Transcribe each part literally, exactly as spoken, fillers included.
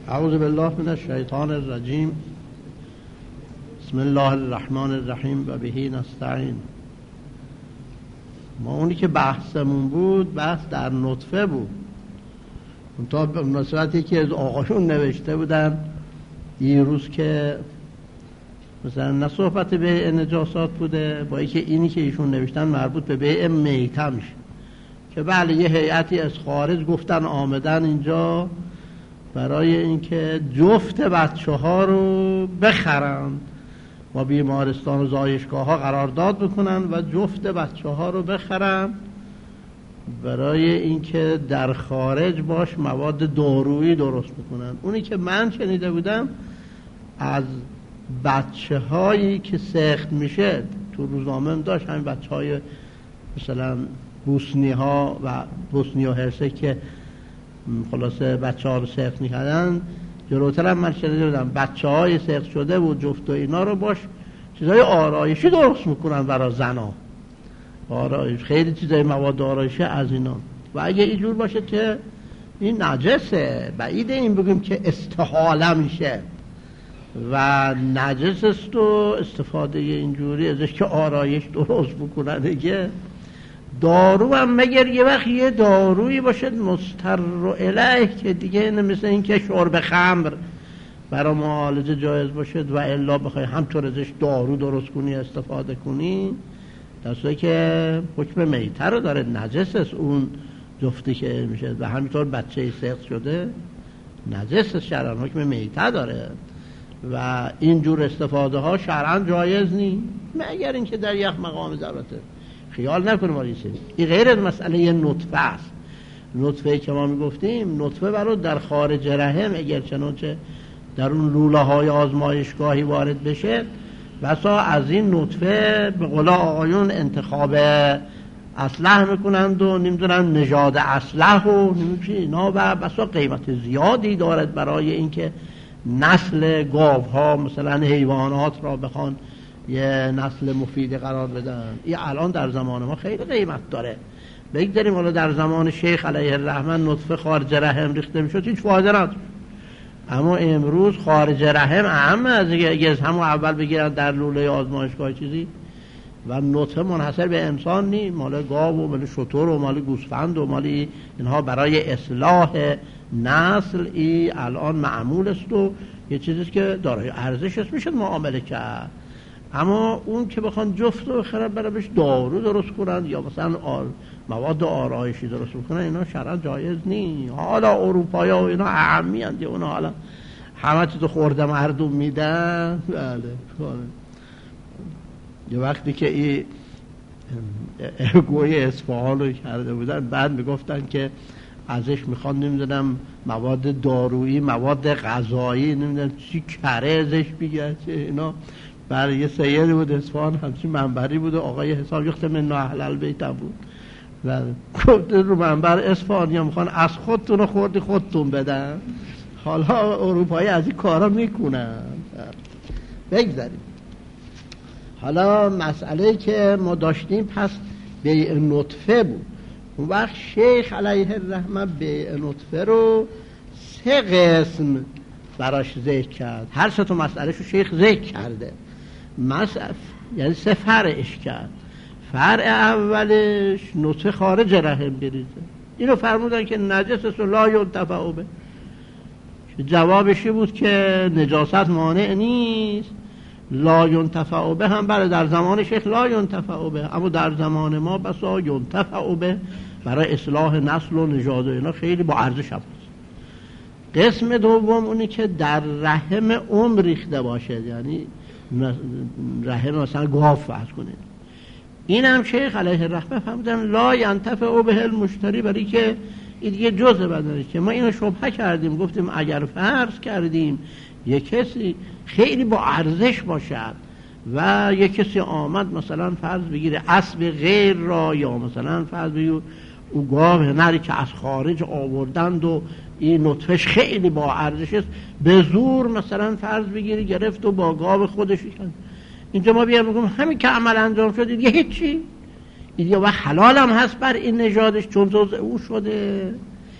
اعوذ بالله من الشیطان الرجیم. بسم الله الرحمن الرحیم و بهی نستعین. ما اونی که بحثمون بود بحث در نطفه بود. اون تا به مناسبتی که از آقایون نوشته بودن دیروز که مثلا نه صحبت بیع نجاسات بوده، با اینکه اینی که ایشون نوشتن مربوط به بیع میته میشه، که بله یه هیئتی از خارج گفتن آمدن اینجا برای اینکه جفت بچه ها رو بخرن و بیمارستان و زایشگاه ها قرارداد بکنن و جفت بچه ها رو بخرن برای اینکه در خارج باش مواد دارویی درست بکنن. اونی که من شنیده بودم از بچه هایی که سخت میشه، تو روزنامه هم داشت همین بچه های مثلا بوسنی ها و بوسنی و هرسک که خلاصه بچه ها رو سخت میکردن، جلوتر هم من شنیده بودم بچه های سخت شده و جفت و اینا رو باش چیزای آرایشی درست میکنن برای زنا، آرایش خیلی چیزای مواد آرایشی از اینا. و اگه اینجور باشه که این نجسه، بعید این بگیم که استحاله میشه و نجس است و استفاده اینجوری ازش که آرایش درست بکنن دیگه. دارو هم مگر یه وقت یه دارویی باشه مستر الیه که دیگه مثل این که شرب خمر برای معالجه جایز باشد و الا بخوای همطور ازش دارو درست کنی استفاده کنی، درسته که حکم میته رو داره، نجس است اون جفتی که میشه و همینطور بچه سخت شده نجس است، شرعاً حکم میته داره و اینجور استفاده ها شرعاً جایز نیست مگر اینکه در یک مقام ضرورته. خیال نکنیم آلیسه این غیر از مسئله نطفه است. نطفه که ما میگفتیم نطفه برای در خارج رحم اگر چنانچه در اون لوله های آزمایشگاهی وارد بشه، بسا از این نطفه به قول آقایون انتخاب اسلحه میکنند و نمیدونن نژاد اسلحه و نمیدونن اینا و بسا قیمت زیادی دارد برای اینکه نسل گاوها مثلا حیوانات را بخوان یه نسل مفید قرار بدن. این الان در زمان ما خیلی قیمت داره. بگذاریم حالا در زمان شیخ علیه الرحمه نطفه خارج رحم ریخته میشد هیچ فایده نداشت، اما امروز خارج رحم اهم از اگه از همون اول بگیرن در لوله آزمایشگاه چیزی و نطفه منحصر به انسان نی، مال گاو و مال شتر و مال گوسفند و مال اینها برای اصلاح نسل ای الان معمول است و یه چیزی که دارای ارزش است میشه معامله کرد. اما اون که بخوان جفت رو بخرن برای بهش دارو درست کنن یا مثلا آر مواد آرایشی درست کنن، اینا شرعاً جایز نیست. حالا اروپایا و اینا اهمی هستند، اونا حالا همه چیزو خورده مردم میدن. بله یه وقتی که این گوی اصفهان رو کرده بودن بعد میگفتن که ازش میخوان نمیدونم مواد دارویی مواد غذایی نمیدونم چی کره ازش بگه چه اینا. برای یه سیری بود اصفهان همچین منبری بود و آقای حساب یخت من اهل البیت بود و گفت رو منبر اصفهانی هم میخوان از خودتون رو خوردی خودتون بدن. حالا اروپایی از این کارا میکنن. بگذاریم حالا مسئله که ما داشتیم پس بیع نطفه بود. اون وقت شیخ علیه الرحمه بیع نطفه رو سه قسم براش ذکر کرد. هر سه تا مسئله شو شیخ ذکر کرده، مسئله یعنی سه فرعش کرد. فرع اولش نطفه خارج رحم بریزه، اینو فرمودن که نجس است و لا ینتفع به. جوابشی بود که نجاست مانع نیست، لا ینتفع به هم برای در زمان شیخ لا ینتفع به، اما در زمان ما بسا ینتفع به برای اصلاح نسل و نژاد و اینا خیلی با ارزش هست. قسم دوم اونی که در رحم ام ریخته باشه، یعنی رحم مثلا گاو فرض کنید، این هم شیخ علیه الرحمه فرمودن لا ینتفع به المشتری، برای که این دیگه جزء بدنه. که ما اینو شبهه کردیم، گفتیم اگر فرض کردیم یک کسی خیلی با ارزش باشد و یک کسی آمد مثلا فرض بگیره اسب غیر را یا مثلا فرض بگیره او گاو نری که از خارج آوردند و این نطفش خیلی با ارزش است، به زور مثلا فرض بگیری گرفت و با گاو خودش کند، اینجا ما بیام بگم همین که عمل انجام شده دیگه هیچی، این دیگه و حلال هم هست بر این نژادش چون جزء او شده.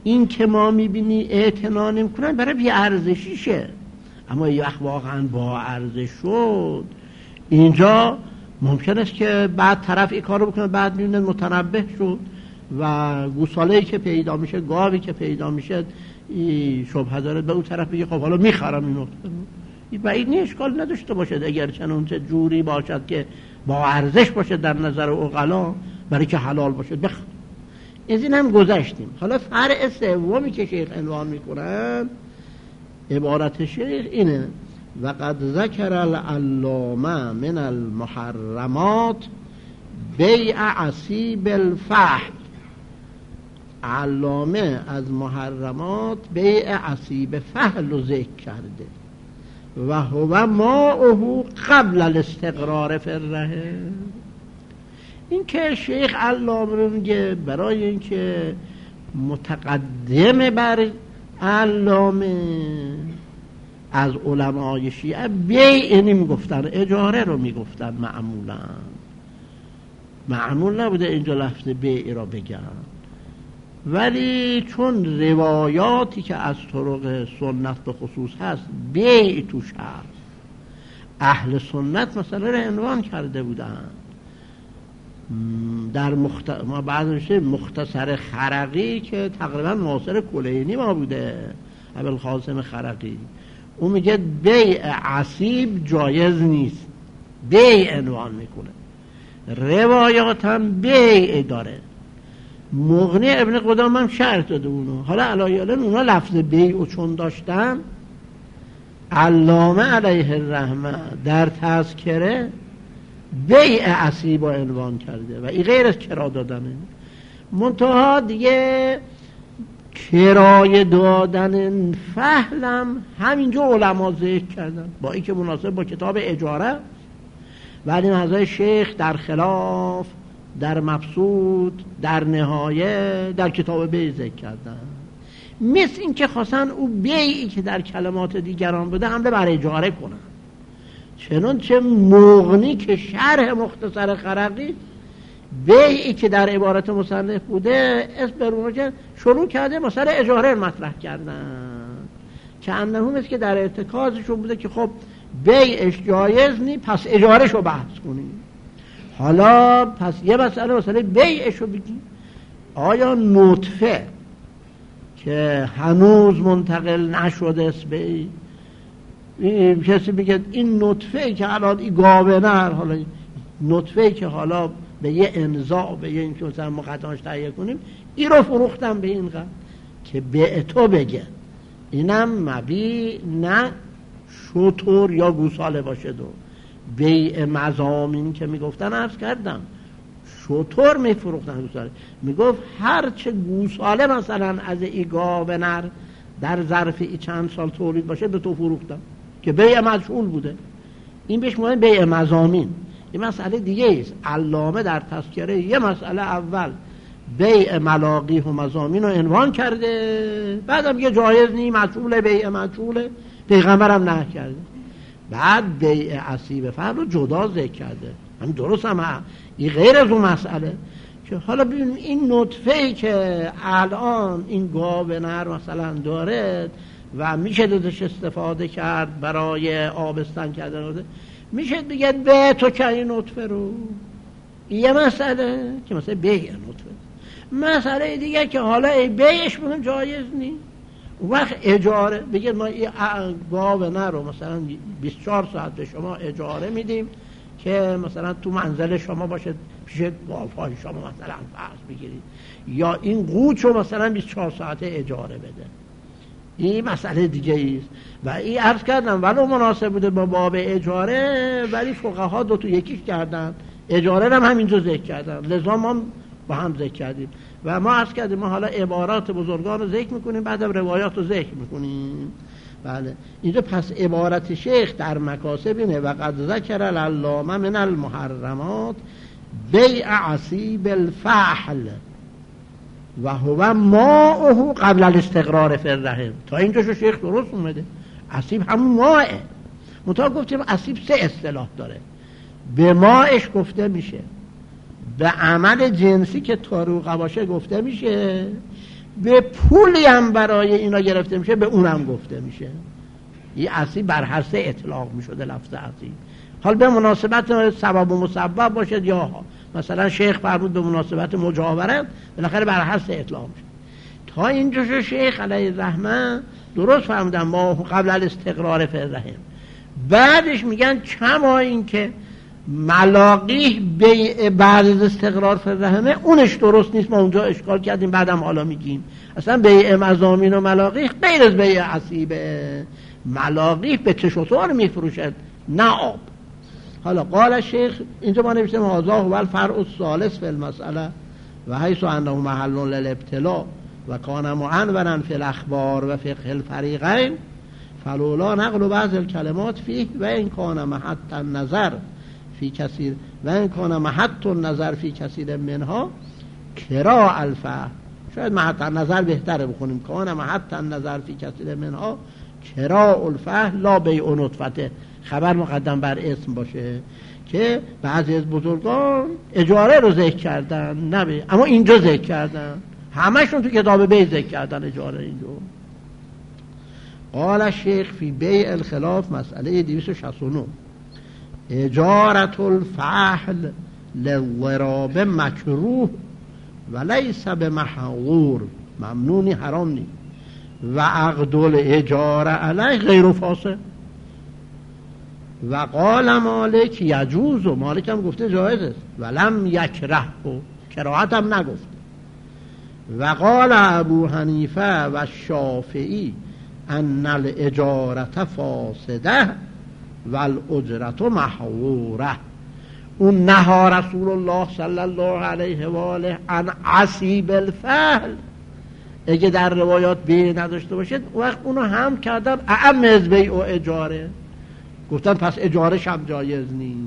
این که ما میبینی اعتنا نمیکنن برای بی ارزشیشه، اما یه وقت واقعا با ارزش شد اینجا ممکن است که بعد طرف این کارو بکنه، بعد میبینه متنبه شد و گوساله‌ای که پیدا میشه، گاوی که پیدا میشه شبهه داره به اون طرف بگه خب حالا میخرم اینو. و این اشکال نداشته باشد اگر چنانچه جوری باشد که با ارزش باشه در نظر عقلا، برای که حلال باشه بخر. از این هم گذشتیم. حالا فرع سومی که شیخ عنوان میکنن، عبارت شیخ اینه: وقد ذکر العلامه من المحرمات بیع عصیب الفحل. علامه از محرمات بیع عصیب فحل رو ذکر کرده و هو ماؤه قبل الاستقرار فی الرحم. این که شیخ علامه رو میگه برای اینکه متقدم بر علامه از علمای شیعه بیع نمیگفتن، اجاره رو میگفتن. معمولا معمول نبوده اینجا لفظ بیع را بگن، ولی چون روایاتی که از طرق سنت به خصوص هست بیع توش هست، اهل سنت مسئله را عنوان کرده بودن. در مخت... ما بعد میشه مختصر خرقی که تقریبا معاصر کلینی ما بوده، ابوالقاسم خرقی، اون میگه بیع عصیب جایز نیست، بیع عنوان میکنه. روایات هم بیع داره. مغنی ابن قدام هم شرط داده اونو. حالا علایالن اونا لفظ بیع چون داشتن، علامه علیه الرحمه در تذکره بیع عصیب رو عنوان کرده و این غیر از کرا دادنه. منتها دیگه کرای دادن فحلم همینجا علما ذکر کردن، با این که مناسب با کتاب اجاره، ولی نظر شیخ در خلاف، در مبسوط، در نهایه، در کتاب بیع ذکر کردن. مثل این که خواستن او بیعی که در کلمات دیگران بوده حمله بر اجاره کنن. چنانچه مغنی که شرح مختصر خرقی بیعی که در عبارت مصنف بوده اسم برونو شروع کرده مثلا اجاره مطرح کردن، که انهم است که در ارتکازشون بوده که خب بیعش جایز نی، پس اجارهش رو بحث کنیم. حالا پس یه مسئله مثلا بیعش رو بگیم، آیا نطفه که هنوز منتقل نشده است بیع، کسی بگه این نطفه که الان این گاوه نر، حالا نطفه که حالا به یه انزاع، به یه اینکه مثلا مقدمش تهیه کنیم، این رو فروختم به این قدر، که به تو بگه اینم مبیع نه شتر یا گوساله باشه. دو بیع مضامین که میگفتن عرض کردم شتر میفروختن، گوساله میگفت هر چه گوساله مثلا از این گاوه نر در ظرف ای چند سال تولید باشه به تو فروختم، که بیع مجهول بوده. این بهش میگن بیع مضامین. یه مسئله دیگه است. علامه در تذکره یه مسئله اول بیع ملاقیح و مضامین رو عنوان کرده، بعدم یه جایز نی، مجهوله، بیع مجهوله، پیغمبرم نه کرده. بعد بیع عصیب فحل رو جدا ذکر کرده. همین درست هم هست. این غیر از اون مسئله که حالا ببینیم این نطفه‌ای که الان این گاو نر مثلا داره و میشه ازش استفاده کرد برای آبستن کردن، میشه بگه به تو که این نطفه رو، یه مسئله که مثلا بیع نطفه. مسئله دیگه که حالا ای بیعش بگم جایز نیست، اون وقت اجاره بگه ما این گاو نر رو مثلا بیست و چهار ساعت به شما اجاره میدیم که مثلا تو منزل شما باشه، پیش گاوهای شما مثلا فرض بگیرید، یا این قوچ رو مثلا بیست و چهار ساعته اجاره بده. این مسئله دیگه ایست و این عرض کردم ولو مناسب بوده با باب اجاره، ولی فقها دو تو یکیش کردن، اجاره هم همینجا ذکر کردن، لذا ما با هم ذکر کردیم و ما عرض کردیم ما حالا عبارات بزرگان رو ذکر میکنیم، بعدم روایات رو ذکر میکنیم. بله اینجا پس عبارت شیخ در مکاسب اینه: وقد ذکر العلامه من المحرمات بیع عصیب الفحل و هو ماؤه قبل الاستقرار فی الرحم. تا اینجاشو شیخ درست اومده. عصیب همون ماءه. منتها گفتیم عصیب سه اصطلاح داره. به ماءش گفته میشه، به عمل جنسی که طروقه باشه گفته میشه، به پولی هم برای اینا گرفته میشه به اونم گفته میشه. این اصیل بر هر سه اطلاق میشده لفظ اصیل. حال به مناسبت سبب و مسبب باشد یا مثلا شیخ فرمود به مناسبت مجاورت، بالاخره بر هر سه اطلاق میشه. تا اینجا شیخ علیه الرحمه درست فرمودن ما قبل الاستقرار فی الرحم. بعدش میگن کما این که ملاقیه بیع بعد از استقرار فی الرحمه اونش درست نیست، ما اونجا اشکال کردیم بعدم حالا میگیم اصلا بیع مضامین و ملاقیه غیر از بیع عصیبه. ملاقیه به چشوتار میفروشد نه آب. حالا قال شیخ اینجا ما نوشتیم هذا هو الفرع الثالث فی المسئله و حیث انه محل للابتلاء و کان معنونا فی الاخبار و فقه الفریقین فلولا نقل بعض الکلمات فیه و این کان محط النظر فی کثیر و این کان محط النظر فی کثیر منها کرا الفهم. شاید محط النظر بهتره بخونیم کان محط النظر فی کثیر منها کرا الفهم لا بیع نطفته، خبر مقدم بر اسم باشه که بعضی از بزرگان اجاره رو ذکر کردن نه، اما اینجا ذکر کردن، همشون تو کتاب بیع ذکر کردن اجاره. اینجا قال الشیخ فی بیع الخلاف مسئله دویست و شصت و نه اجارت الفحل للضراب مکروه و لیس بمحظور، ممنونی حرام نی، و عقد الاجاره علیه غیر فاسد. و قال مالک یجوز، و مالک هم گفته جایز است، ولم یکره، و کراهت هم نگفته. و قال ابو حنیفه و شافعی ان الاجارت فاسده و الاجرت محظوره. اون نها رسول الله صلی الله علیه و آله عن عصیب الفحل، اگه در روایات بیع نداشته باشید وقت اونو هم کردن اعم از بیع و اجاره، گفتن پس اجاره هم جایز نیست.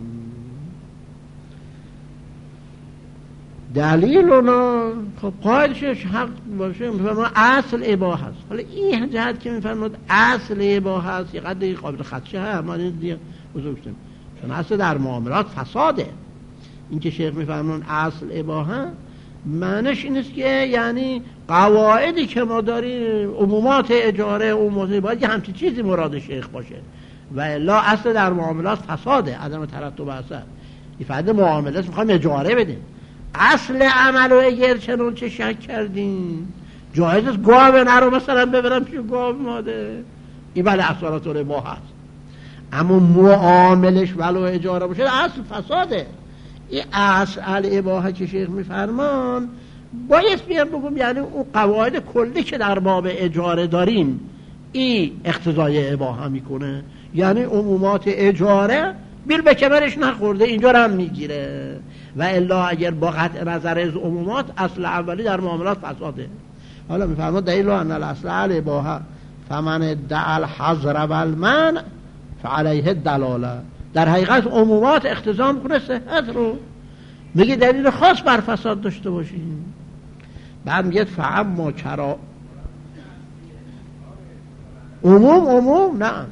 دلیل اونا خب قائلش حق باشه میفرمان اصل اباحه است. حالا این جهت که میفرماد اصل اباحه است یه قدری قابل خدشه ها ما دیگه بزرگتیم، چون اصل در معاملات فساده. این که شیخ میفرمان اصل اباحه معنیش این است که یعنی قواعدی که ما داریم عمومات اجاره عمومات باید یه همچین چیزی مراد شیخ باشه، و الا اصل در معاملات فساده، عدم ترتب اثر. این فرد معاملات میخوایم اجاره بدیم، اصل عمل رو اگر چنون چه شک کردیم جایز است گاو نرو مثلا ببرم پیش گاو ماده، این بله اصالات رو با هست، اما معاملش ولو اجاره باشه اصل فساده. این اصل اباحه که شیخ میفرمان باید بیان بگم یعنی اون قواعد کلی که در باب اجاره داریم این اقتضای اباحه میکنه، یعنی عمومات اجاره بیل به کمرش نخورده اینجا رو هم میگیره، و الا اگر با قطع نظر از عمومات اصل اولی در معاملات فساده. حالا میفرماد دلیل ان الاصل الاباحه فمن ادعى الحظر والمنع فعليه الدلاله. در حقیقت عمومات اقتضا میکنه صحت رو، میگه دلیل خاص بر فساد داشته باشیم. بعد میگه فاما کرا عموم عموم نه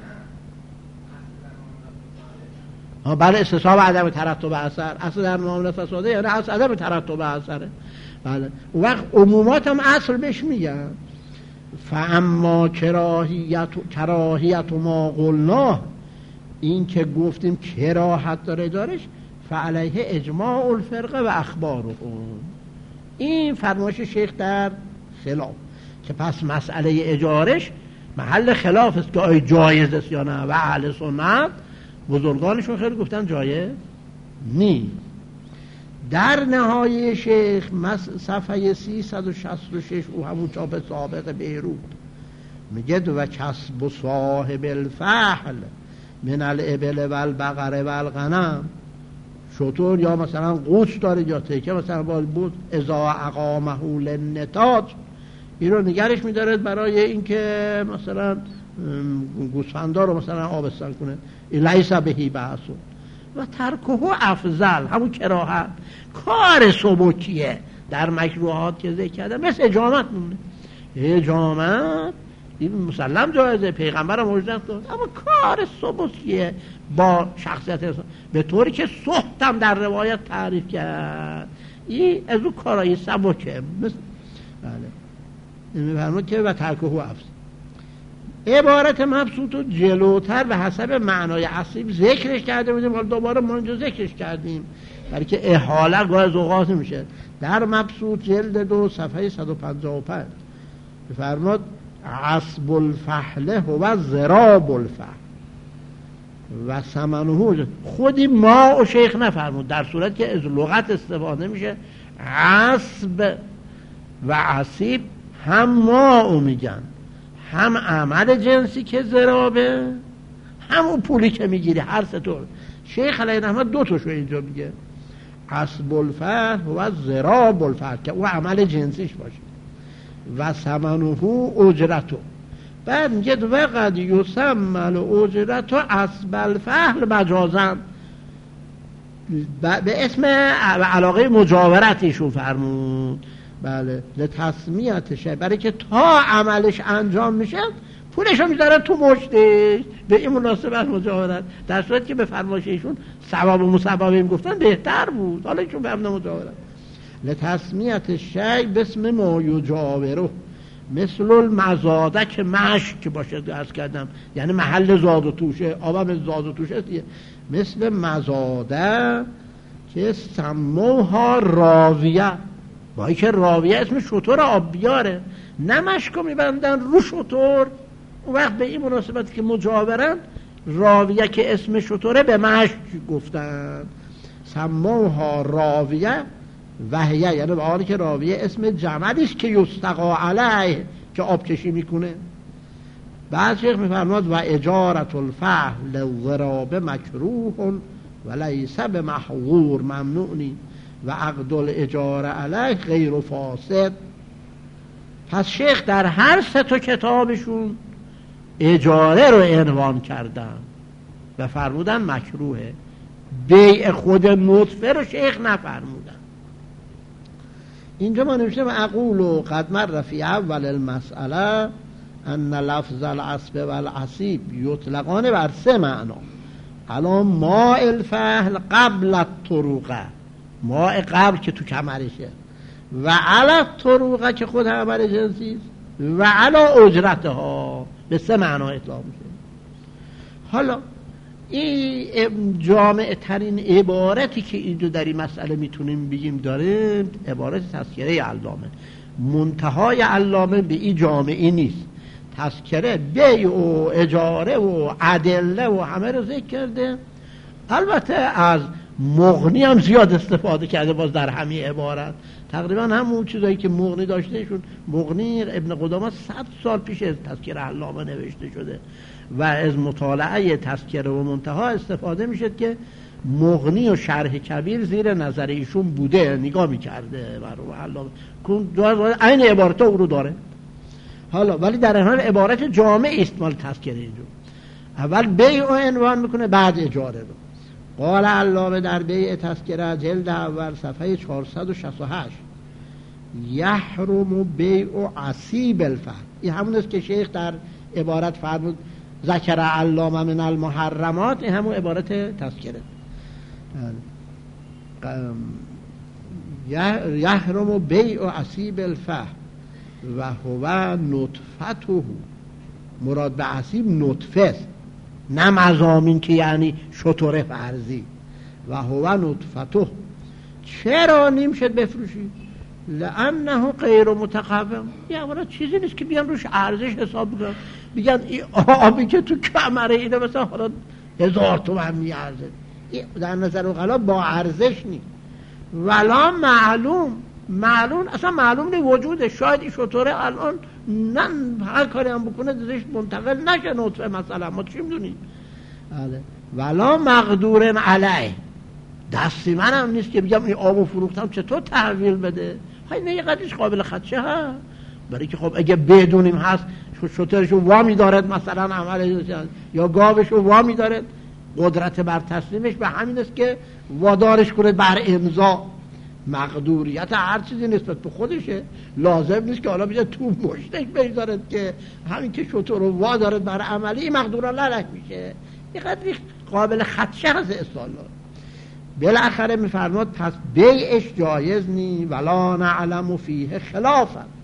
ها بله استصحاب عدم ترتب اثر، اصل در معامله فساده یعنی اصل عدم ترتب اثره. بله اون وقت عمومات هم اصل بهش میگن. فاما کراهیت کراهیت ما قلنا، این که گفتیم کراهت داره دارش فعلیه اجماع الفرقه و اخبارهم، این فرمایش شیخ در خلاف که پس مسئله اجارش محل خلاف است که آیا جایز است یا نه، و اهل سنت بزرگانشون خیلی گفتن جایز نی. در نهایه شیخ صفحه سیصد و شصت و شش او همون چاپ سابق بیروت میگه و کسب صاحب الفحل من الابل و البقره و الغنم، شطور یا مثلا قوچ داره یا تکه مثلا باید بود ازا اقامه للنتاج، این رو نگرش میدارد برای اینکه مثلا گوسفندا رو مثلا آبستن کنه، لیس بهی بحثون و ترکه افضل، همون کراهت کار سبکیه در مکروهات که ذکر کرده، مثل اجامت مونه. اجامت این مسلم جایزه، پیغمبر هم اجازه داد، اما کار سبکیه با شخصیت انسان، به طوری که سخت هم در روایت تعریف کرد این از اون کارهای سبکه. مثل بله این میفرمود که و ترکه و افز عبارت مبسوط رو جلوتر به حسب معنای اصیل ذکرش کرده بودیم، حالا دوباره ما اینجا ذکرش کردیم برای که احاله گاه از اوقات میشه. در مبسوط جلد دو صفحه صد و پنجاه و پنج میفرمود عصب الفحل هو ضراب الفحل و ثمنه، خودی ما و شیخ نفرمود، در صورت که از لغت استفاده میشه عصب و عصیب هم ما او میگن، هم عمل جنسی که ضرابه، هم اون پولی که میگیری، هر سه طور. شیخ علیه رحمت دو تاشو اینجا میگه عصب الفحل و ضراب الفحل که او عمل جنسیش باشه و ثمنه اجرتو. بعد میگه وقد یسمى الاجرت عصب الفحل مجازا، به اسم علاقه مجاورت ایشون فرمود، بله لتسمیت شی، برای که تا عملش انجام میشه پولشو میذاره تو مشتش، به این مناسبت مجاورت، در صورت که به فرمایش ایشون ثواب و مصوبه گفتن بهتر بود، حالا ایشون به امن مجاورت لتسمیت شی بسم ما یجاوره، مثل المزاده که مشک که باشه درس کردم، یعنی محل زاد و توشه، آبم زاد و توشه دیگه، مثل مزاده که سموها راویه، با که راویه اسم شطور آب بیاره، نه مشکو میبندن رو شطور، اون وقت به این مناسبت که مجاورن راویه که اسم شطوره به مشک گفتن، سموها راویه وحیه، یعنی به حالی که راویه اسم جملیست که یستقا علیه که آب کشی میکنه. بعد شیخ میفرماد و اجارت الفحل ضراب مکروه و لیس به محظور ممنوعنی و عقد الاجاره علیه غیر فاسد. پس شیخ در هر سه تا کتابشون اجاره رو عنوان کردن و فرمودن مکروهه، بیع خود نطفه رو شیخ نفرمودن. اینجا ما نوشته و اقول و قد مر فی اول المسئله ان لفظ العصب و العصیب یطلقان بر سه معنا، الان ماء الفحل قبل الطروقه، ماء قبل که تو کمرشه، و علی الطروقه که خود عمل جنسی است، و علی اجرتها، به سه معنا اطلاق میشه. حالا این جامع ترین عبارتی که اینجا در این مسئله میتونیم بگیم داره عبارت تذکره علامه، منتهای علامه به این جامعی نیست، تذکره بیع و اجاره و ادله و همه رو ذکر کرده، البته از مغنی هم زیاد استفاده کرده باز در همین عبارت، تقریبا همون چیزایی که مغنی داشتهشون، مغنی ابن قدامه صد سال پیش از تذکره علامه نوشته شده و از مطالعه تذکره و منتها استفاده میشد که مغنی و شرح کبیر زیر نظر ایشون بوده، نگاه میکرده برای علامه کن این عبارت او رو داره. حالا ولی در این حال عبارت جامع است مال تذکره اینجا، اول بیع و عنوان میکنه بعد اجاره رو. قال علامه در بیع تذکره جلد اول صفحه چهارصد و شصت و هشت یحرم بیع عصیب الفحل، این همون است که شیخ در عبارت فرمود ذکر علامه من المحرمات، این همون عبارت تذکره. یحرم بیع عصیب الفحل و هو نطفته، مراد به عصیب نطفه است، نه مضامین که یعنی شطور فرضی. و هو نطفته، چرا نمیشد بفروشی؟ لانه غیر متقوم، یه اولا چیزی نیست که بیان روش ارزش حساب بکنن، بگن این آبی که تو کمره اینه مثلا حالا هزار تومن میارزه، در نظر اقلا با ارزش نیست. ولا معلوم، معلوم اصلا معلوم نیست وجوده، شاید این شطوره الان نه هر کاری هم بکنه دزش منتقل نشه نطفه مثلا، ما چی میدونیم. ولا مقدور علیه، دستی من هم نیست که بگم این آبو فروختم چطور تحویل بده، های نه یه قدرش قابل خدشه ها، برای که خب اگه بدونیم هست شطورشو وامی دارد مثلا عمل یا گاوشو وامی دارد، قدرت بر تسلیمش به همین است که وادارش کنه بر امضا. مقدوریت هر چیزی نسبت به خودشه، لازم نیست که حالا بیاد تو مشتش بگذارد که همین که شطور رو وادارد بر عملی مقدور للک میشه، یه قدری قابل خدشه هست اصلا. بالاخره میفرماد پس بیعش جایز نی ولا نعلم فیه خلافا،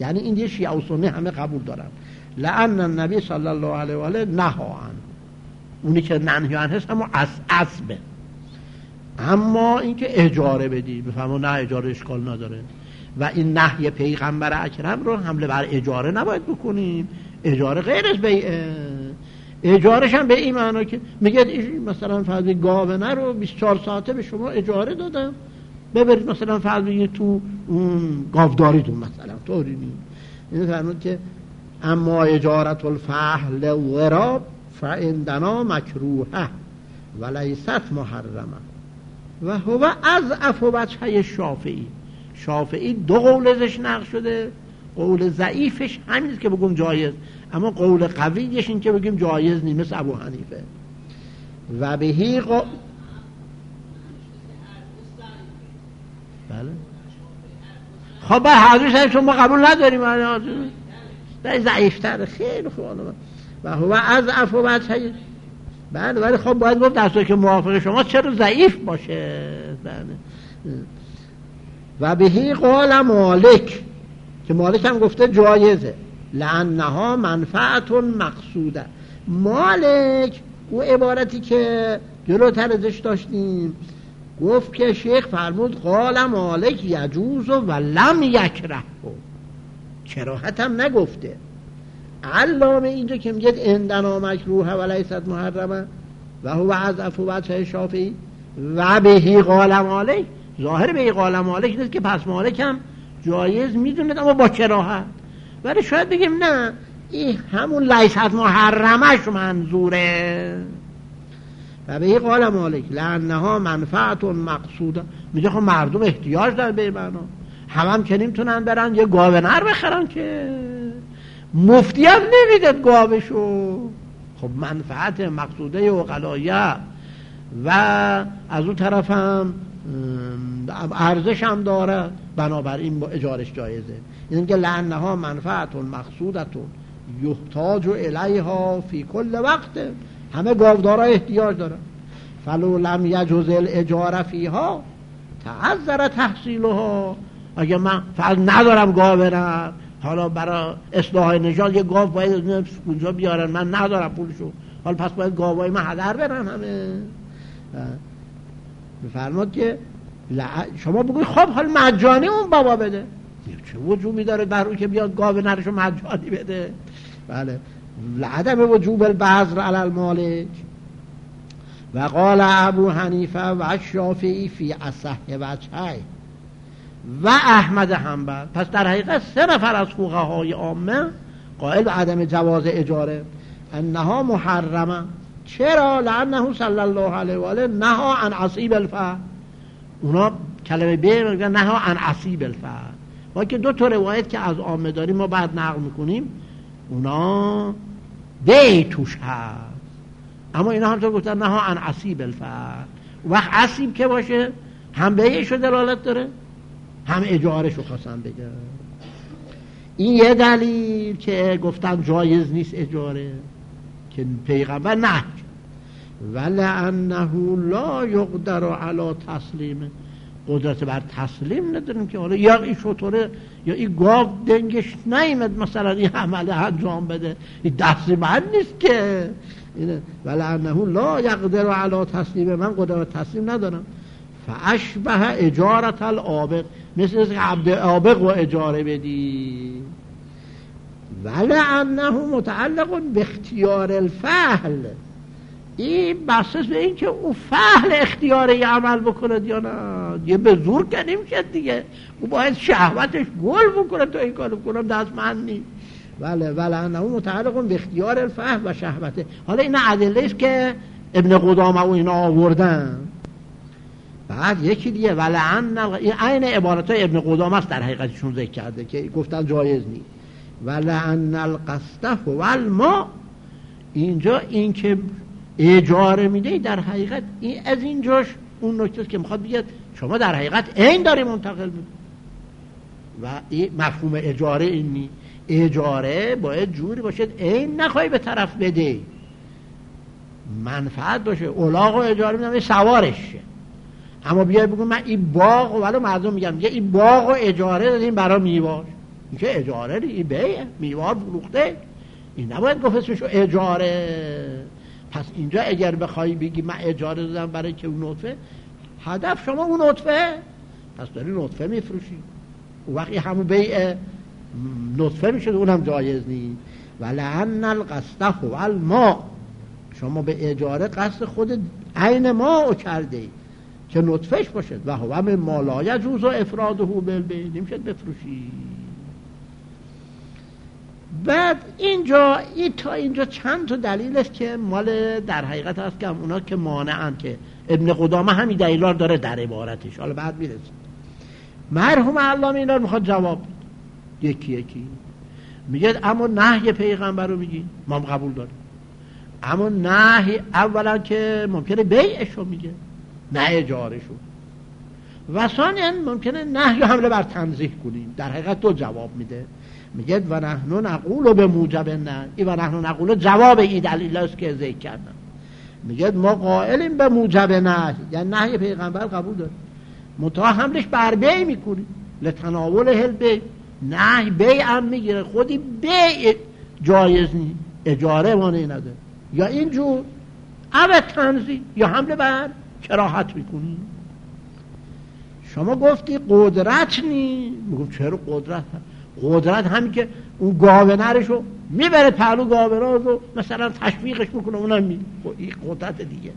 یعنی این دیگه شیعه و سنی همه قبول دارن. لأن النبی صلی الله علیه و آله نهی عن، اونی که نهی عنه هست اما از عصبه. اما اینکه اجاره بدی بفهمو نه اجاره اشکال نداره و این نهی پیغمبر اکرم رو حمله بر اجاره نباید بکنیم. اجاره غیر از بیعه، اجارش هم به این معنا که میگه مثلا فرض گاونه رو بیست و چهار ساعته به شما اجاره دادم ببرید مثلا فرض بگید تو اون گاوداریتون مثلا طوری نیست. این فرمود که اما اجارت الفحل غراب فعندنا مکروهه ولیست محرمه و هو اضعف وجه شافعی. شافعی دو قول ازش نقل شده، قول ضعیفش همین که بگم جایز، اما قول قویش این که بگیم جایز نیست مثل ابو حنیفه. و بهی قول بله خب به حدیث شما قبول نداریم در ضعیفتر خیلی خوب. و هو اضعف وجه بله ولی خب باید گفت دسته که موافق شما چرا ضعیف باشه. بله. و بهی قول مالک که مالک هم گفته جایزه لعنها منفعت مقصوده. مالک او عبارتی که جلوتر ازش داشتیم گفت که شیخ فرمود قال مالک یجوز و لم یکره، کراهت هم نگفته. علامه اینجا که میگه عندنا مکروه و لیست محرمه و هو اضعف وجه شافعی و بهی قال مالک، ظاهر بهی قال مالک نیست که پس مالک هم جایز میدونه اما با کراهت. ولی شاید بگیم نه این همون لیست محرمش منظوره. و بهی قال مالک لانها منفعت مقصوده، میگه خب مردم احتیاج دارن به معنا، هم هم که نمیتونن برن یه گاو نر بخرن که مفتی هم نمیدد گاوشو. خب منفعت مقصوده عقلایه و از اون طرف هم ارزش هم داره، بنابراین اجارش جایزه. این که لعنها منفعت مقصودت یحتاج الیها فی کل وقت، همه گاودارا احتیاج دارن. فلو لم یجوز الاجاره فیها تعذر تحصیلها، اگه من فعلا ندارم گاو برم حالا برای اصلاح نژاد یه گاو باید اونجا بیارن من ندارم پولشو، حالا پس باید گاوای من هدر برن همه. بفرماد که شما بگوید خب حال مجانی اون بابا بده، چه وجوبی داره بر اون که بیاد گاو نرشو مجانی بده؟ بله لعدم وجوب البذر علی المالک. و قال ابو حنیفه و الشافعی فی اصح وجهی و احمد حنبل. پس در حقیقت سه نفر از فقهای عامه قائل به عدم جواز اجاره، انها محرمه. چرا؟ لانه صلی الله علیه و آله نهی عن عصیب الفحل. اونا کلمه به میگن نهی عن عصیب الفحل. ما که دو تا روایت که از عامه داریم ما بعد نقل میکنیم اونا بی توش هست، اما اینا همطور گفتن نهی عن عصیب الفحل. وقت عصیب که باشه هم بیعشو دلالت داره هم اجارشو خواستن بگه. این یه دلیل که گفتن جایز نیست اجاره که پیغمبر نه ولعنه لا یقدر علی تسلیم، قدرت بر تسلیم نداریم که حالا یا این شطوره یا این گاو دنگش نیمد مثلا این عمل انجام بده، این دست من نیست که ولعنه لا یقدر علی تسلیم، من قدرت تسلیم ندارم. فاشبه اجارت العابق، مثل که عبد عابق رو اجاره بدی. ولعنه متعلق به اختیار الفحل، این بحثش به این که او فحل اختیاری عمل بکنه یا نه، یه به زور که نمیشد دیگه، او باید شهوتش گل بکنه تا این کارو کنم دست من نیست. بله ولعنه متعلق به اختیار الفحل و شهوته. حالا این ادله است که ابن قدامه و اینا آوردن. بعد یکی دیگه ولعن، این عین عبارتای ابن قدامه است در حقیقتشون ذکر کرده که گفتن جایز نیست. ولعن القصده و الماء، اینجا این که اجاره میده در حقیقت این از اینجاش اون نکته که میخواد بگه شما در حقیقت عین داری منتقل میکنی و این مفهوم اجاره این نی. اجاره باید جوری باشد عین نخوای به طرف بده، منفعت باشه. الاغ رو اجاره میدم سوارش شه، اما بیای بگو من این باغ، ولی مردم میگم میگه این باغ رو اجاره دادیم برای میواش، این که اجاره نی، این بیعه، میوار فروخته، این نباید گفت اسمشو اجاره. پس اینجا اگر بخوای بگی من اجاره دادم برای که اون نطفه، هدف شما اون نطفه، پس داری نطفه میفروشی، اون وقتی همون بیع نطفه میشه، اونم جایز نیست. ولعن القصد هو الماء، شما به اجاره قصد خود عین ماء کرده که نطفهش باشه، و هو من ما لا یجوز افراده بالبیع، نمیشه بفروشی. بعد اینجا این تا اینجا چند تا دلیل است که مال در حقیقت هست که اونا که مانعن، که ابن قدامه همین دلیل‌ها داره در عبارتش، حالا بعد میرسیم. مرحوم علامه اینا رو میخواد جواب یکی یکی. میگه اما نهی پیغمبر رو میگی ما هم قبول داریم، اما نهی اولا که ممکنه بیعشو میگه نه اجارهشو، و ثانیا ممکنه نهی حمله بر تنزیه کنیم. در حقیقت دو جواب میده. میگه و نحن نقول به موجب نه، ای و نحن نقول جواب این دلیل است که ذکر کردم. میگه ما قائلیم به موجب نه، یعنی نهی پیغمبر قبول داریم، منتها حملش بر بیع میکنیم لتناول هل بیع، نهی بیع هم میگیره، خودی بیع جایز نیست، اجاره مانعی نداره، یا اینجور او تنزیه یا حمله بر کراهت میکنیم. شما گفتی قدرت نی، میگم چرا قدرت هست؟ قدرت همین که اون گاوه نرشو میبره پهلو گاوه رازو مثلا تشویقش میکنه، اونم می این قدرت دیگه.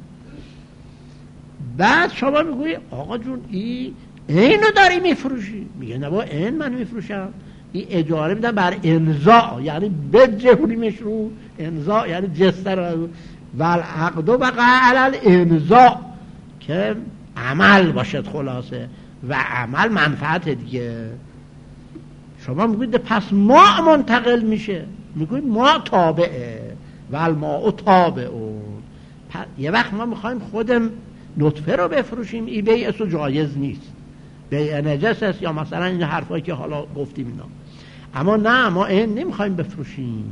بعد شما میگویی آقا جون ای اینو داری میفروشی، میگه نه با این من میفروشم، این اجاره میدم بر انزاع، یعنی بجهونیمش رو انزاع، یعنی جستر و العقد و قعل الانزاع که عمل باشد خلاصه، و عمل منفعت دیگه. شما میگوید پس ماء منتقل میشه، میگوید ماء تابعه و الماء تابعون. یه وقت ما میخوایم خودم نطفه رو بفروشیم، این بیع اصلا جایز نیست، بیع نجس است، یا مثلا این حرفایی که حالا گفتیم اینا. اما نه، ما این نمیخوایم بفروشیم،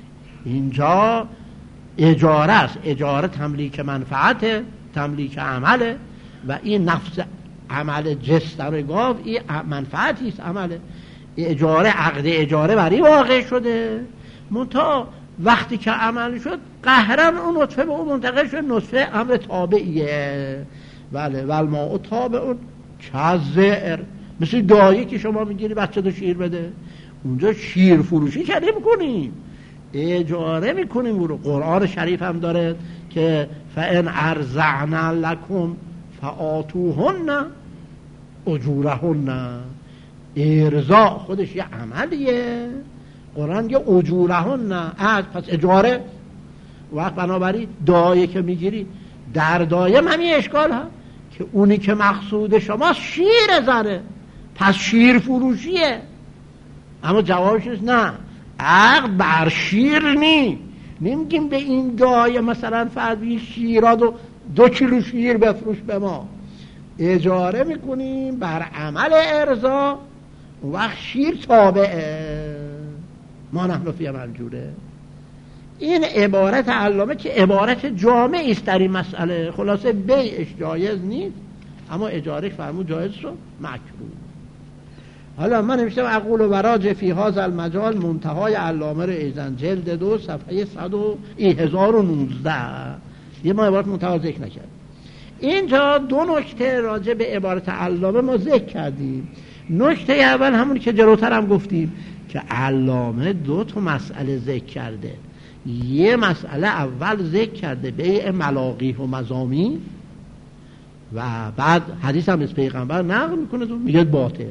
اینجا اجاره است، اجاره تملیک منفعته، تملیک عمله، و این نفس عمل جستر گاو این منفعتی است، عمله اجاره، عقد اجاره برای واقع شده، منتها وقتی که عمل شد قهرن اون نطفه به اون منتقل شد، نطفه امر تابعیه. بله والماء تابعون کالزئر، مثل دایه که شما میگیری بچه تو شیر بده، اونجا شیر فروشی که نمی‌کنیم، اجاره میکنیم. برو قرآن شریف هم داره که فَإِنْ أَرْزَعْنَا لَكُمْ فَآتُوهُنَّ أُجُورَهُنَّ. ارضاء خودش یه عملیه، قرآن یه اجورهن از پس اجاره. وقت بنابراین دایه که میگیری در دایه همین اشکال ها که اونی که مقصود شما شیر زره، پس شیر فروشیه. اما جوابش نیست نه، عقد بر شیر نی، نمیگیم به این دایه مثلا فردی شیرا دو, دو کیلو شیر بفروش به ما، اجاره میکنیم بر عمل ارضا، اون وقت شیر تابعه، ما نحن فی منجوره. این عبارت علامه که عبارت جامعی است در این مسئله، خلاصه بیعش جایز نیست اما اجارهش فرمود جایز رو مکروه. حالا من نمیشتم اقول و براج فی هذا المجال منتهای علامه رو ایزن جلد دو صفحه صد و هزار و نوزده، یه ما عبارت منتها ذکر نکرد. اینجا دو نکته راجع به عبارت علامه ما ذکر کردیم. نکته اول همون که جلوتر هم گفتیم که علامه دو تا مسئله ذکر کرده. یه مسئله اول ذکر کرده بیع ملاقیح و مزامی، و بعد حدیث هم از پیغمبر نقل میکنه تو میگه باطل.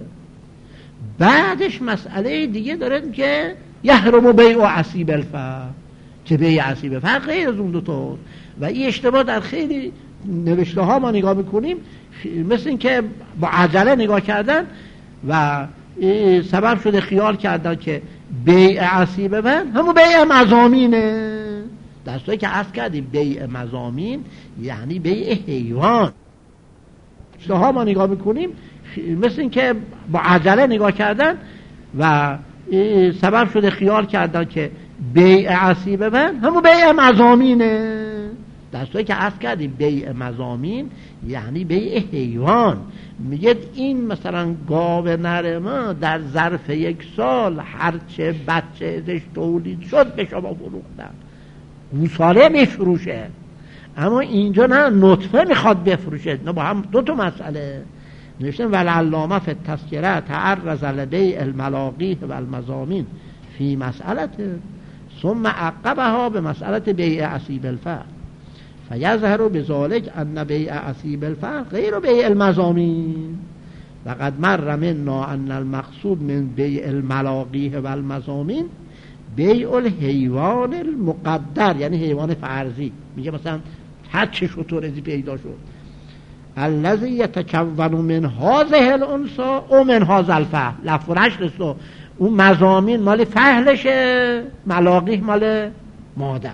بعدش مسئله دیگه داره که یحرم بیع و عصیب الفرع، که بیع عصیب الفرع غیر از اون دو تا. و این اشتباه در خیلی نوشته ها ما نگاه میکنیم، مثل این که با عجله نگاه کردن و سبب شده خیال کردن که بیع عصیب الفرع همون بیع مزامینه، در صورتی که عرض کردیم بیع مزامین یعنی بیع حیوان. نوشته ها ما نگاه میکنیم مثل این که با عجله نگاه کردن و سبب شده خیال کردن که بیع عصیب الفرع همون بیع مزامینه، دستایی که عرض کردیم بیع مضامین یعنی بیع حیوان. میگه این مثلا گاو نر ما در ظرف یک سال هرچه بچه ازش تولید شد به شما فروختن، گوساله میفروشه، اما اینجا نه، نطفه میخواد بفروشه. نه، با هم دو تا مسئله نوشتن. والعلامه فی التذکره تعرض لبیع الملاقیح و المضامین فی مسئله ثم عقبها به مسئله بیع اسیب الفحل فیظهر بذلک ان بیع اسیب الفحل غیر بیع المضامین وقد مر منا ان المقصود من بیع الملاقیح و المضامین بیع الحیوان المقدر، یعنی حیوان فرضی. میگه مثلا هر چه شترزی پیدا شد الذی یتکون من هذه الانثى او من هذا الفحل، لفظش رسو اون مضامین مال فحلشه، ملاقیح مال مادر.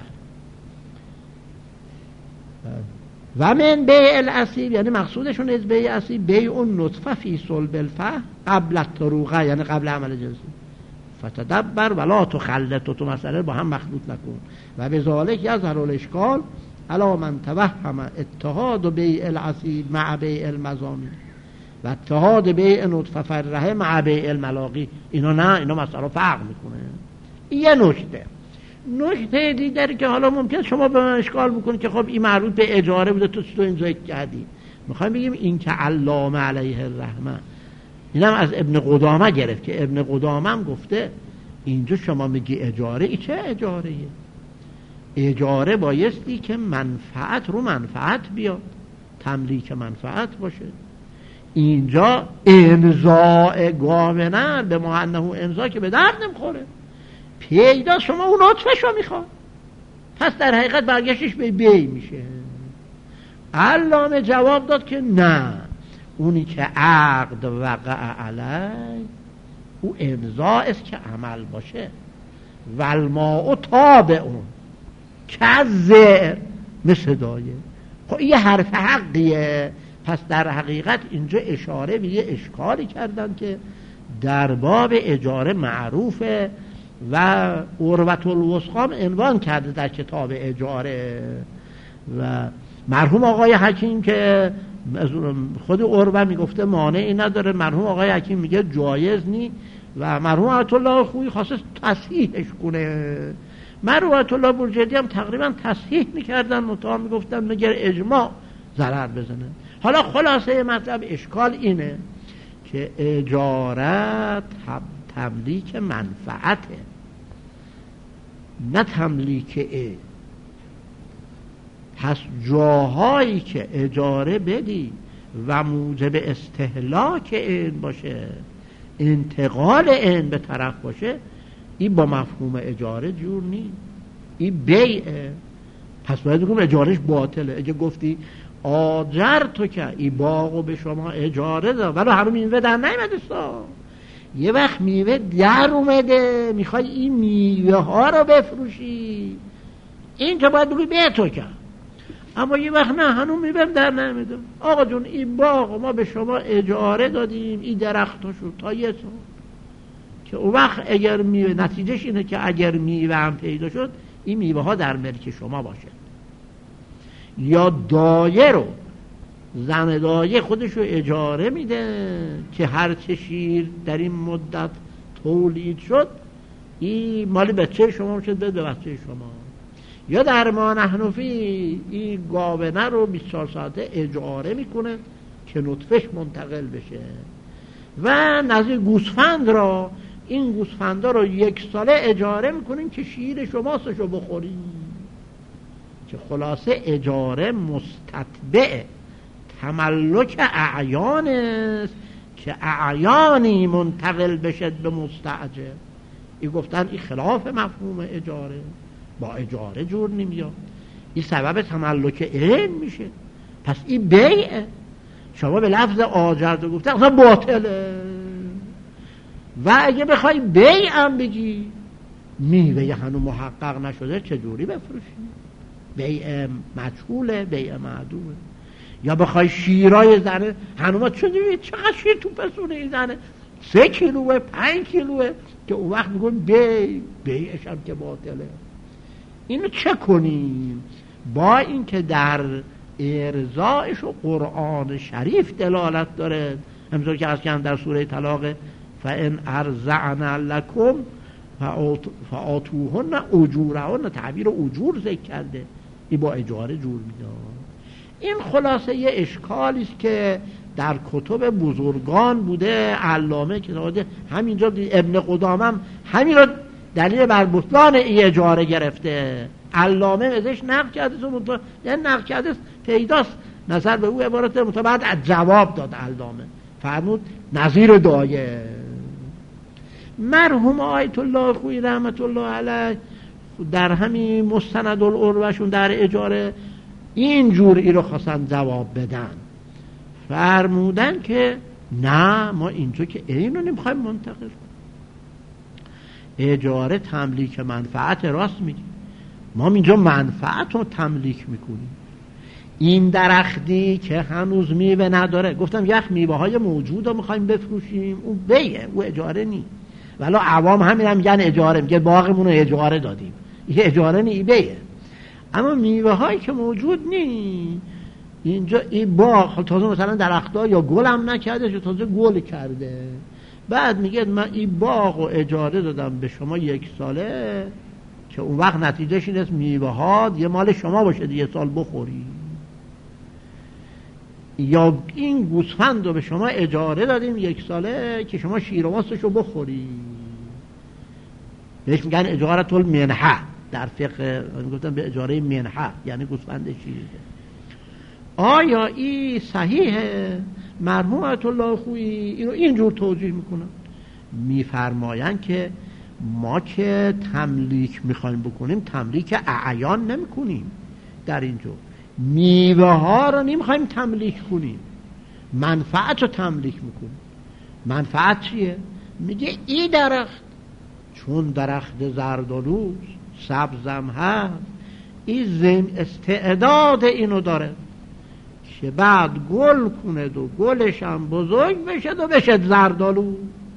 و من بیع الاسیب یعنی مقصودشون از بیع اسیب بیع اون نطفه فی صلب الفحل قبل الطروقه، یعنی قبل عمل جنسی. فتدبر ولا تخلط، تو مسئله با هم مخلوط نکن. و به ذالک یظهر الاشکال علی من توهم اتحاد بیع الاسیب مع بیع المضامین و اتحاد بیع نطفه فرحه مع بیع الملاقی. اینا نه، اینا مسئله فرق میکنه. یه نکته نکته دیگری که حالا ممکن شما به من اشکال بکنید که خب این مربوط به اجاره بوده، تو تو این ذکر کردی. میخوایم بگیم این که علامه علیه الرحمه اینم از ابن قدامه گرفت که ابن قدامه هم گفته اینجا شما میگی اجاره، ای چه اجاره ایه؟ اجاره بایستی که منفعت رو منفعت بیاد، تملیک منفعت باشه. اینجا امضاء گاونر به ما انه امضا که به درد نمیخوره، پیدا شما اون نطفه شو میخواد، پس در حقیقت برگشتش به بی میشه. علامه جواب داد که نه، اونی که عقد وقع علی او امضا است که عمل باشه. والماء تابع اون که زر مثل دایه. خب یه حرف حقیه. پس در حقیقت اینجا اشاره به یه اشکالی کردن که در باب اجاره معروفه و عروة الوثقی عنوان کرده در کتاب اجاره. و مرحوم آقای حکیم که خود عروة میگفته مانعی نداره، مرحوم آقای حکیم میگه جایز نی و مرحوم آیت الله خویی خواسته تصحیحش کنه. مرحوم آیت الله برجردی هم تقریبا تصحیح میکردن، متهم میگفتن مگر اجماع ضرر بزنه. حالا خلاصه مطلب اشکال اینه که اجاره تملیک منفعته، نه تملیک ای. پس جاهایی که اجاره بدی و موجب استهلاک این باشه، انتقال این به طرف باشه، این با مفهوم اجاره جور نیست، این بیعه. پس باید بگم اجارش باطله. اگه گفتی آجر تو که ای باغو به شما اجاره داد ولی هنوز میوه در نیمده سا، یه وقت میوه در اومده میخوای این میوه ها رو بفروشی، این تو باید بگی به تو که. اما یه وقت نه، هنوز میوه در نیمده، آقا جون این باغ ما به شما اجاره دادیم، این درخت ها شد تا یه سال، که اون وقت اگر میوه، نتیجهش اینه که اگر میوه هم پیدا شد این میوه ها در ملک شما باشه. یا دایه رو، زن دایه خودشو اجاره میده که هر چه شیر در این مدت تولید شد این مال بچه شما شد، بده به بچه شما. یا در ما نحنفی این گاونه رو بیست و چهار ساعته اجاره میکنه که نطفش منتقل بشه. و نزدیک گوسفند را، این گوسفندا رو یک ساله اجاره میکنین که شیر شماستشو بخورین. که خلاصه اجاره مستتبع تملک اعیان است که اعیانی منتقل بشد به مستأجر. این گفتن این خلاف مفهوم اجاره، با اجاره جور نمیاد، این سبب تملک عین میشه. پس این بیعه. شما به لفظ آجرد گفتن اصلا باطله. و اگه بخوای بیع هم بگی میوه هنو محقق نشده چجوری بفروشی؟ بیع مجهوله، بیع معدومه. یا بخوای شیرای زنه هنوما چجوری، چقدر شیر تو پسونه این زنه، سه کیلوه پنج کیلوه، که اون وقت میگون بیع، بیعش هم که باطله. اینو چه کنیم؟ با اینکه در ارضایش و قرآن شریف دلالت داره، همونطور که از کردم در سوره طلاق فَإِنْ أَرْضَعْنَ لَكُمْ فَآتُوهُنَّ أُجُورَهُنَّ، تعبیر اجور ذکر کرده، این با اجاره جور میداد. این خلاصه یه اشکالی است که در کتب بزرگان بوده. علامه که همینجا ابن قدامه همین رو دلیل بر بطلان ای اجاره گرفته، علامه ازش نقل کرده، یعنی نقل کرده پیداست نظر به او عبارت متبعد جواب داد علامه، فرمود نظیر دایه. مرحوم آیت الله خویی رحمت الله علیه در همین مستند العروهشون در اجاره اینجور ای رو خواستن جواب بدن، فرمودن که نه ما اینجا که اینو نمیخوایم منتقل کنیم، اجاره تملیک منفعت، راست میگیم، ما اینجا منفعت رو تملیک میکنیم. این درختی که هنوز میوه نداره، گفتم یک میوه های موجود رو میخوایم بفروشیم، اون بیه، او اجاره نی، ولی عوام همین هم میگن اجاره، میگه باغمون رو اجاره دادیم، این اجاره نی، بیه. اما میوه هایی که موجود نی، اینجا این باغ تازه مثلا درخت‌ها یا گل هم نکرده، یا تازه گل کرده، بعد میگه من این باغ رو اجاره دادم به شما یک ساله که اون وقت نتیجهش این است میوه ها یه مال شما باشه یه سال بخوری، یا این گوسفند رو به شما اجاره دادیم یک ساله که شما شیر و ماستش رو بخوری. بهش میگن اجاره المنحه، در فقه گفتن به اجاره منحه، یعنی گوسفند شیر. آیا این صحیحه؟ مرحوم آیت الله خویی اینو اینجور توضیح میکنن، میفرماین که ما که تملیک میخوایم بکنیم تملیک اعیان نمیکنیم، در اینجا میوه ها رو نمیخوایم تملیک کنیم، منفعت رو تملیک میکنیم. منفعت چیه؟ میگه این درخت چون درخت زردالوست، سبزم هست، این زم استعداد اینو داره که بعد گل کنه و گلش هم بزرگ بشه و بشه زردالو.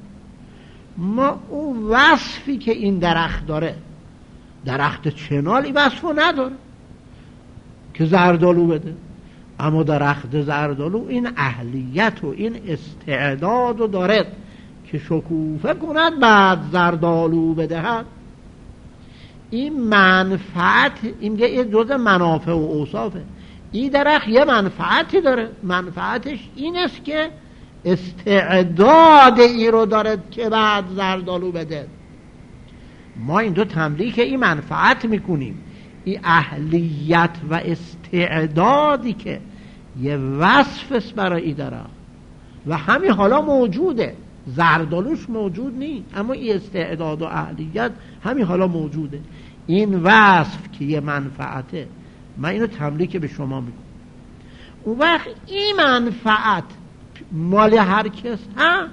ما اون وصفی که این درخت داره، درخت چنال این وصفو نداره که زردالو بده، اما درخت زردالو این اهلیت و این استعداد رو داره که شکوفه کند بعد زردالو بدهد. این منفعت، این یه جزء منافع و اوصافه. این درخت یه منفعتی داره، منفعتش این است که استعداد ای رو داره که بعد زردالو بده. ما اینجا تملیک این منفعت میکنیم، این اهلیت و استعدادی که یه وصف است برای این درخت و همین حالا موجوده، زردالوش موجود نیست اما این استعداد و اهلیت همین حالا موجوده. این وصف که یه منفعته، من اینو تملیک به شما میکنم. اون وقت این منفعت مال هر کس ها،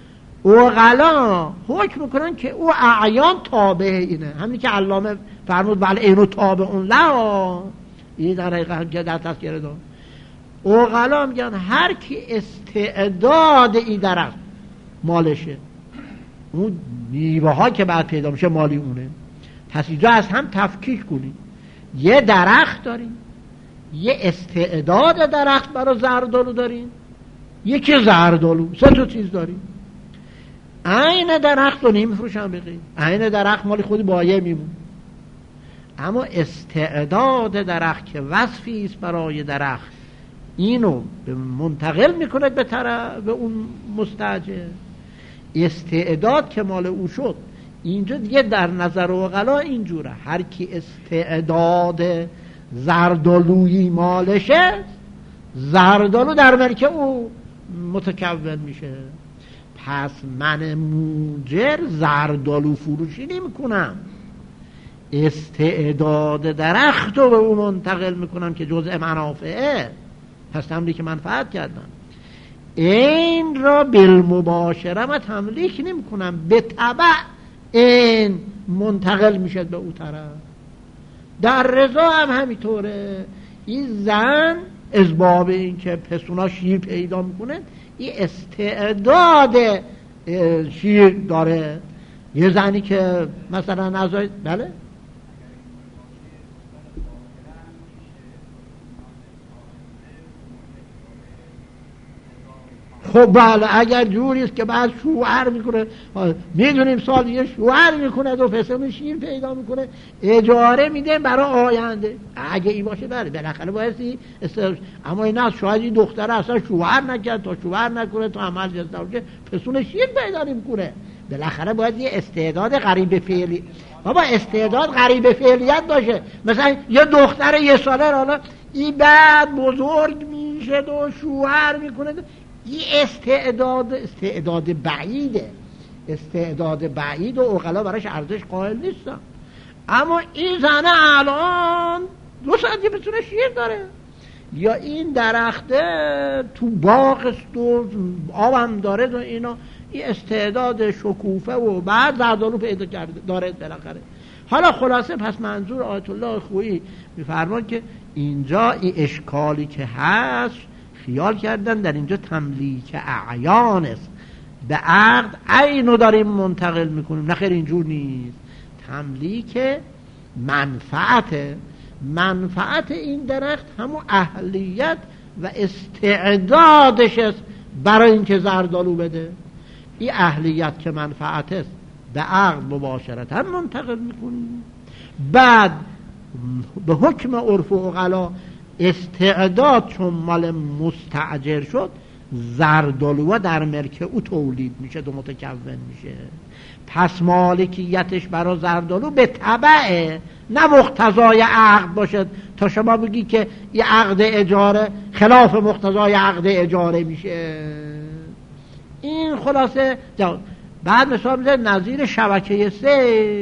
عقلا حکم میکنن که او اعیان تابع اینه، همین که علامه فرمود بله اینو تابع اون لا، این در حقیقت که در تذکره داد. عقلا میگن هر کی استعداد این درخت مالشه، اون میوه ها که بعد پیدا میشه مالی اونه. پس اینجا از هم تفکیک کنیم، یه درخت داریم، یه استعداد درخت برای زردالو داریم، یکی زردالو، سه تا چیز داریم. عین درخت رو نمیفروشن بقیه، عین درخت مالی خودی بایه میمون، اما استعداد درخت که وصفی است برای درخت اینو منتقل میکنه به طرف به اون مستاجر. استعداد که مال او شد اینجا دیگه در نظر عقلا اینجوره، هر کی استعداد زردالویی مالشه، زردالو در ملک او متکون میشه. پس من موجر زردالو فروشی نمی کنم، استعداد درخت رو به او منتقل میکنم که جزء منافعه، پس تملیک منفعت کردم. این را بالمباشره من تملیک نمی کنم، به تبع این منتقل میشه به او طرف. در رضا هم همینطوره. این زن از باب این که پسونا شیر پیدا میکنه، این استعداد شیر داره. یه زنی که مثلا ازای بله خب بله اگر جوری است که بعد شوهر میکنه، میدونیم سال یه شوهر میکنه دو پسر شیر پیدا میکنه اجاره میده برای آینده، اگه این باشه بله بالاخره بایستی استعداد. اما این نه، شاید این دختره اصلا شوهر نکرد، تا شوهر نکنه تا عمل جز نباشه پسر شیر پیدا نمیکنه، بالاخره باید یه استعداد غریب فعلی، بابا استعداد غریب فعلیت باشه. مثلا یه دختر یه ساله حالا این بعد بزرگ میشه و شوهر میکنه، این استعداد استعداد بعیده، استعداد بعید و عقلا براش ارزش قائل نیستن. اما این زنه الان دو ساعت یه بتونه شیر داره، یا این درخته تو باغ است و آب هم داره و اینا، این استعداد شکوفه و بعد زردالو پیدا کرده داره بالاخره. حالا خلاصه پس منظور آیت الله خویی میفرمان که اینجا این اشکالی که هست خیال کردن در اینجا تملیک اعیان است، به عقد عینو داریم منتقل میکنیم، نه خیر اینجور نیست، تملیک منفعت. منفعت این درخت همون اهلیت و استعدادش است برای اینکه زردالو بده. این اهلیت که منفعت است به عقد مباشرتا منتقل میکنیم، بعد به حکم عرف و عقلا استعداد چون مال مستأجر شد زردالو در ملک او تولید میشه و متکون میشه، پس مالکیتش برای زردالو به تبعه، نه مقتضای عقد باشد تا شما بگی که این عقد اجاره خلاف مقتضای عقد اجاره میشه. این خلاصه جواب. بعد مثال میزه نظیر شبکه سه،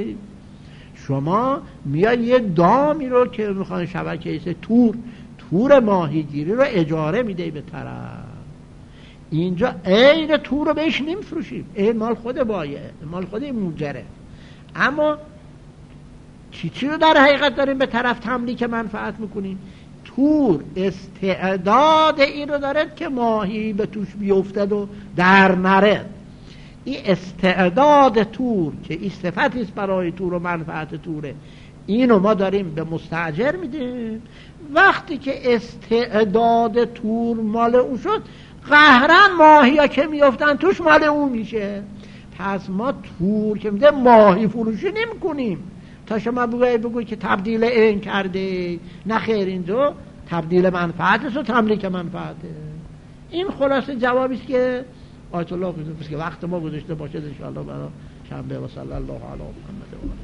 شما میای یه دامی رو که میخوان شبکه سه تور تور ماهیگیری رو اجاره میده به طرف، اینجا عین تور رو بهش نمیفروشیم، این مال خود بایه، مال خود موجره، اما چی چی رو در حقیقت داریم به طرف تملیک منفعت میکنیم؟ تور استعداد این رو دارد که ماهی به توش بیفتد و در نرد، این استعداد تور که این صفتی است برای تور و منفعت توره، اینو ما داریم به مستاجر میدیم. وقتی که استعداد تور مال او شد قهرن ماهی ها که میفتن توش مال او میشه، پس ما تور که میده ماهی فروشی نمی کنیم تا شما بگوی بگوی که تبدیل این کرده، نه خیر، اینجا تبدیل منفعت است و تملیک منفعته. این خلاصه جوابی است که آیت الله گفته که وقت ما گذاشته باشد ان شاء الله برای شنبه. و صلی الله علی محمد.